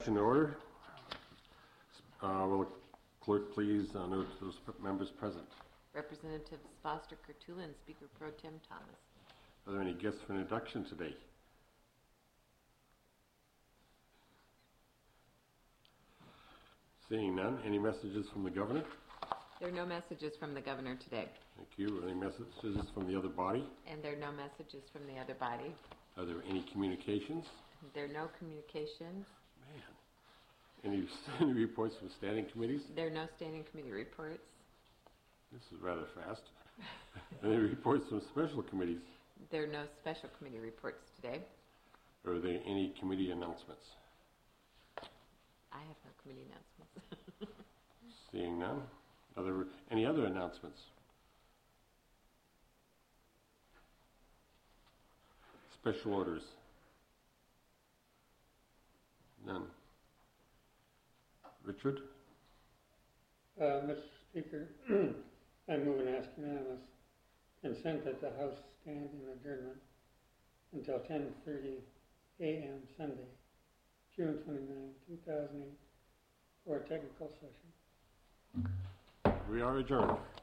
Session order. Will the clerk please note those members present? Representatives Foster Kurtula and Speaker Pro Tem Thomas. Are there any guests for introduction today? Seeing none, any messages from the governor? There are no messages from the governor today. Thank you. Any messages from the other body? And there are no messages from the other body. Are there any communications? There are no communications. Man. Any reports from standing committees? There are no standing committee reports. This is rather fast. Any reports from special committees? There are no special committee reports today. Are there any committee announcements? I have no committee announcements. Seeing none. Any other announcements? Special orders? None. Richard? Mr. Speaker, I move and ask unanimous consent that the House stand in adjournment until 10:30 a.m. Sunday, June 29, 2008, for a technical session. We are adjourned.